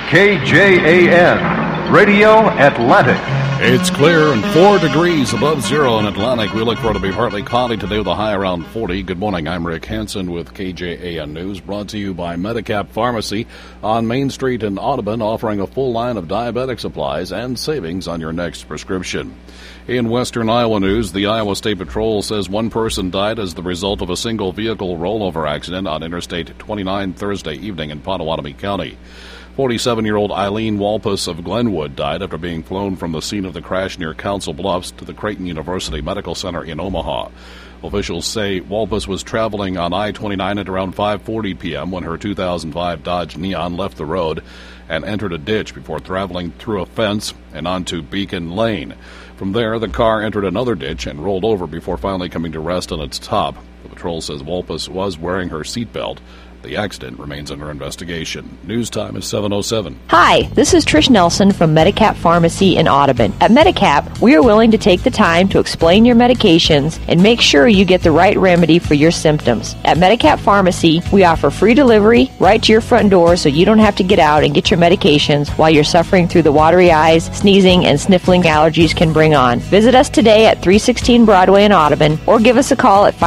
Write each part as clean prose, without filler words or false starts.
KJAN, Radio Atlantic. It's clear and 4 degrees above zero in Atlantic. We look for it to be partly cloudy today with a high around 40. Good morning. I'm Rick Hansen with KJAN News, brought to you by Medicap Pharmacy on Main Street in Audubon, offering a full line of diabetic supplies and savings on your next prescription. In Western Iowa news, the Iowa State Patrol says one person died as the result of a single vehicle rollover accident on Interstate 29 Thursday evening in Pottawatomie County. 47-year-old Eileen Walpus of Glenwood died after being flown from the scene of the crash near Council Bluffs to the Creighton University Medical Center in Omaha. Officials say Walpus was traveling on I-29 at around 5:40 p.m. when her 2005 Dodge Neon left the road and entered a ditch before traveling through a fence and onto Beacon Lane. From there, the car entered another ditch and rolled over before finally coming to rest on its top. The patrol says Walpus was wearing her seatbelt. The accident remains under investigation. News time is 7:07. Hi, this is Trish Nelson from Medicap Pharmacy in Audubon. At Medicap, we are willing to take the time to explain your medications and make sure you get the right remedy for your symptoms. At Medicap Pharmacy, we offer free delivery right to your front door so you don't have to get out and get your medications while you're suffering through the watery eyes, sneezing, and sniffling allergies can bring on. Visit us today at 316 Broadway in Audubon or give us a call at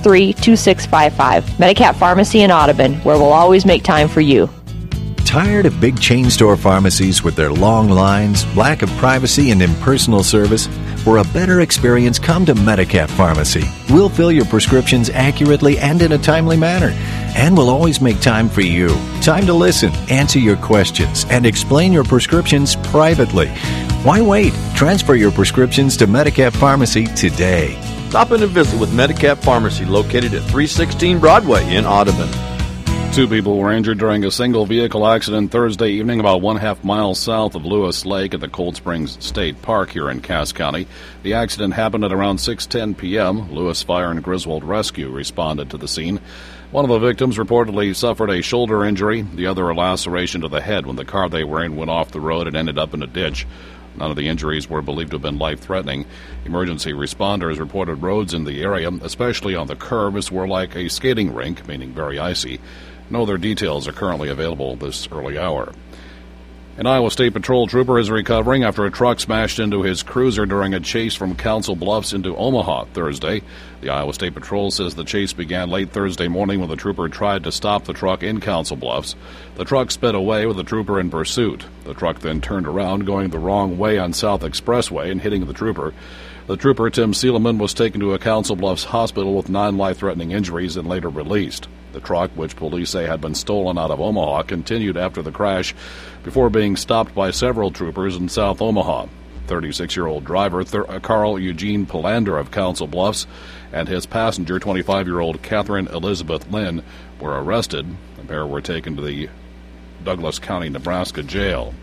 563-2655. Medicap Pharmacy in Audubon, where we'll always make time for you. Tired of big chain store pharmacies with their long lines, lack of privacy, and impersonal service? For a better experience, come to Medicap Pharmacy. We'll fill your prescriptions accurately and in a timely manner. And we'll always make time for you. Time to listen, answer your questions, and explain your prescriptions privately. Why wait? Transfer your prescriptions to Medicap Pharmacy today. Stop in and visit with Medicap Pharmacy, located at 316 Broadway in Audubon. 2 people were injured during a single vehicle accident Thursday evening about 1/2 mile south of Lewis Lake at the Cold Springs State Park here in Cass County. The accident happened at around 6:10 p.m. Lewis Fire and Griswold Rescue responded to the scene. One of the victims reportedly suffered a shoulder injury, the other a laceration to the head when the car they were in went off the road and ended up in a ditch. None of the injuries were believed to have been life-threatening. Emergency responders reported roads in the area, especially on the curves, were like a skating rink, meaning very icy. No other details are currently available this early hour. An Iowa State Patrol trooper is recovering after a truck smashed into his cruiser during a chase from Council Bluffs into Omaha Thursday. The Iowa State Patrol says the chase began late Thursday morning when the trooper tried to stop the truck in Council Bluffs. The truck sped away with the trooper in pursuit. The truck then turned around, going the wrong way on South Expressway and hitting the trooper. The trooper, Tim Seeleman, was taken to a Council Bluffs hospital with non-life-threatening injuries and later released. The truck, which police say had been stolen out of Omaha, continued after the crash before being stopped by several troopers in South Omaha. 36-year-old driver Carl Eugene Palander of Council Bluffs and his passenger, 25-year-old Catherine Elizabeth Lynn, were arrested. The pair were taken to the Douglas County, Nebraska jail.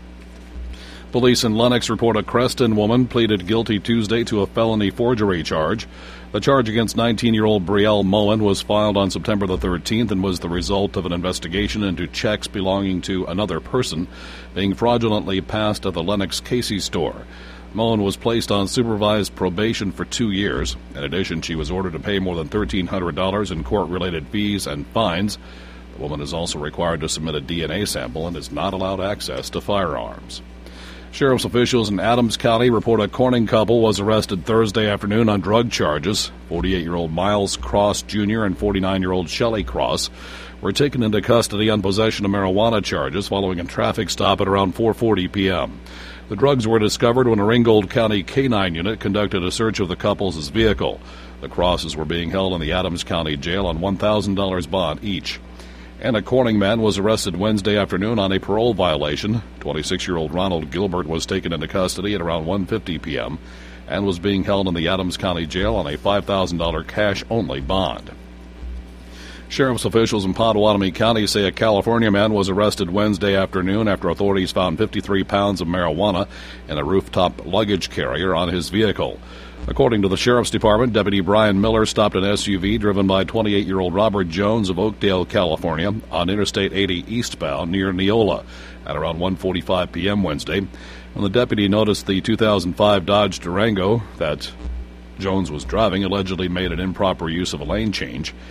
Police in Lenox report a Creston woman pleaded guilty Tuesday to a felony forgery charge. The charge against 19-year-old Brielle Moen was filed on September the 13th and was the result of an investigation into checks belonging to another person being fraudulently passed at the Lenox Casey store. Moen was placed on supervised probation for 2 years. In addition, she was ordered to pay more than $1,300 in court-related fees and fines. The woman is also required to submit a DNA sample and is not allowed access to firearms. Sheriff's officials in Adams County report a Corning couple was arrested Thursday afternoon on drug charges. 48-year-old Miles Cross Jr. and 49-year-old Shelley Cross were taken into custody on possession of marijuana charges following a traffic stop at around 4:40 p.m. The drugs were discovered when a Ringgold County K-9 unit conducted a search of the couple's vehicle. The Crosses were being held in the Adams County Jail on $1,000 bond each. And a Corning man was arrested Wednesday afternoon on a parole violation. 26-year-old Ronald Gilbert was taken into custody at around 1:50 p.m. and was being held in the Adams County Jail on a $5,000 cash-only bond. Sheriff's officials in Pottawatomie County say a California man was arrested Wednesday afternoon after authorities found 53 pounds of marijuana in a rooftop luggage carrier on his vehicle. According to the Sheriff's Department, Deputy Brian Miller stopped an SUV driven by 28-year-old Robert Jones of Oakdale, California, on Interstate 80 eastbound near Neola at around 1:45 p.m. Wednesday. When the deputy noticed the 2005 Dodge Durango that Jones was driving allegedly made an improper use of a lane change.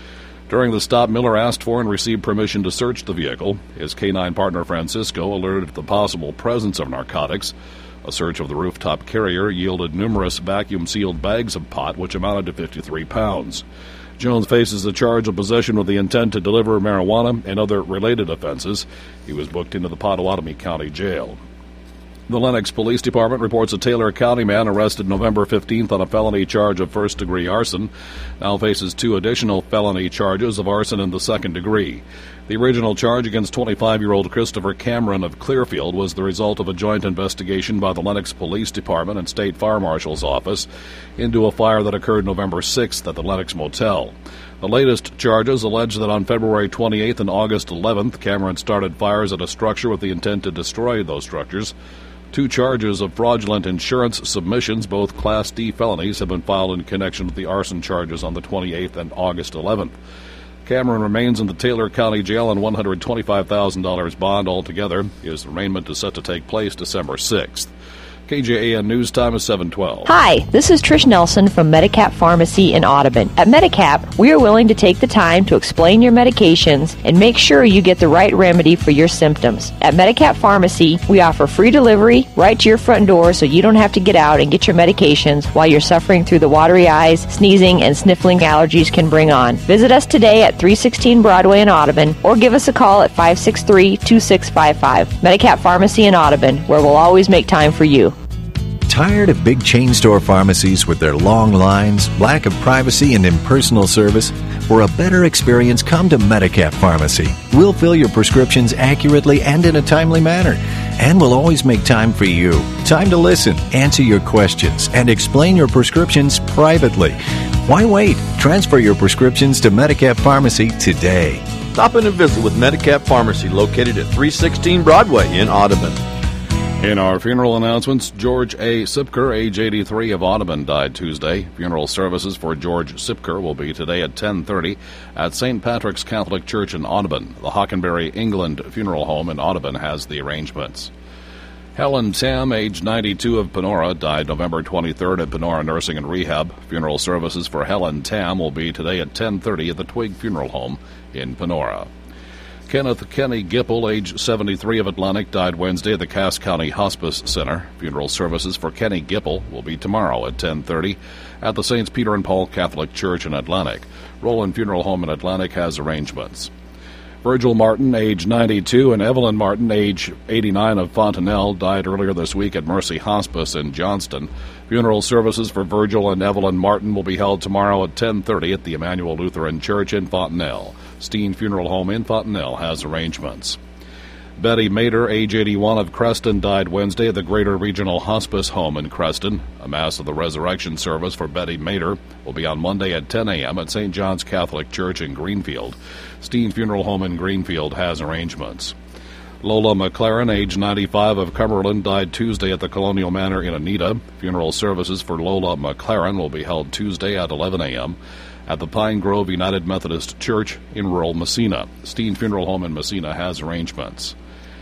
During the stop, Miller asked for and received permission to search the vehicle. His canine partner, Francisco, alerted to the possible presence of narcotics. A search of the rooftop carrier yielded numerous vacuum-sealed bags of pot, which amounted to 53 pounds. Jones faces the charge of possession with the intent to deliver marijuana and other related offenses. He was booked into the Pottawatomie County Jail. The Lenox Police Department reports a Taylor County man arrested November 15th on a felony charge of first-degree arson now faces 2 additional felony charges of arson in the second degree. The original charge against 25-year-old Christopher Cameron of Clearfield was the result of a joint investigation by the Lenox Police Department and State Fire Marshal's Office into a fire that occurred November 6th at the Lenox Motel. The latest charges allege that on February 28th and August 11th, Cameron started fires at a structure with the intent to destroy those structures. 2 charges of fraudulent insurance submissions, both Class D felonies, have been filed in connection with the arson charges on the 28th and August 11th. Cameron remains in the Taylor County Jail on $125,000 bond altogether. His arraignment is set to take place December 6th. KJAN News Time is 7:12. Hi, this is Trish Nelson from Medicap Pharmacy in Audubon. At Medicap, we are willing to take the time to explain your medications and make sure you get the right remedy for your symptoms. At Medicap Pharmacy, we offer free delivery right to your front door so you don't have to get out and get your medications while you're suffering through the watery eyes, sneezing, and sniffling allergies can bring on. Visit us today at 316 Broadway in Audubon or give us a call at 563-2655. Medicap Pharmacy in Audubon, where we'll always make time for you. Tired of big chain store pharmacies with their long lines, lack of privacy, and impersonal service? For a better experience, come to Medicap Pharmacy. We'll fill your prescriptions accurately and in a timely manner. And we'll always make time for you. Time to listen, answer your questions, and explain your prescriptions privately. Why wait? Transfer your prescriptions to Medicap Pharmacy today. Stop in and visit with Medicap Pharmacy, located at 316 Broadway in Audubon. In our funeral announcements, George A. Sipker, age 83, of Audubon, died Tuesday. Funeral services for George Sipker will be today at 10:30 at St. Patrick's Catholic Church in Audubon. The Hockenberry England Funeral Home in Audubon has the arrangements. Helen Tam, age 92, of Panora, died November 23rd at Panora Nursing and Rehab. Funeral services for Helen Tam will be today at 10:30 at the Twig Funeral Home in Panora. Kenneth Kenny Gipple, age 73, of Atlantic, died Wednesday at the Cass County Hospice Center. Funeral services for Kenny Gipple will be tomorrow at 10:30 at the St. Peter and Paul Catholic Church in Atlantic. Roland Funeral Home in Atlantic has arrangements. Virgil Martin, age 92, and Evelyn Martin, age 89, of Fontanelle, died earlier this week at Mercy Hospice in Johnston. Funeral services for Virgil and Evelyn Martin will be held tomorrow at 10:30 at the Emmanuel Lutheran Church in Fontanelle. Steen Funeral Home in Fontanelle has arrangements. Betty Mader, age 81, of Creston, died Wednesday at the Greater Regional Hospice Home in Creston. A Mass of the Resurrection service for Betty Mader will be on Monday at 10 a.m. at St. John's Catholic Church in Greenfield. Steen Funeral Home in Greenfield has arrangements. Lola McLaren, age 95, of Cumberland, died Tuesday at the Colonial Manor in Anita. Funeral services for Lola McLaren will be held Tuesday at 11 a.m. at the Pine Grove United Methodist Church in rural Messina. Steen Funeral Home in Messina has arrangements.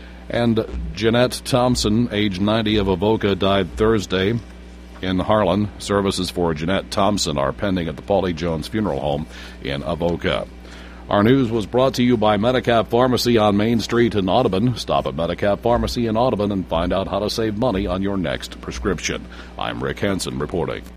And Jeanette Thompson, age 90, of Avoca, died Thursday in Harlan. Services for Jeanette Thompson are pending at the Paulie Jones Funeral Home in Avoca. Our news was brought to you by Medicap Pharmacy on Main Street in Audubon. Stop at Medicap Pharmacy in Audubon and find out how to save money on your next prescription. I'm Rick Hansen reporting.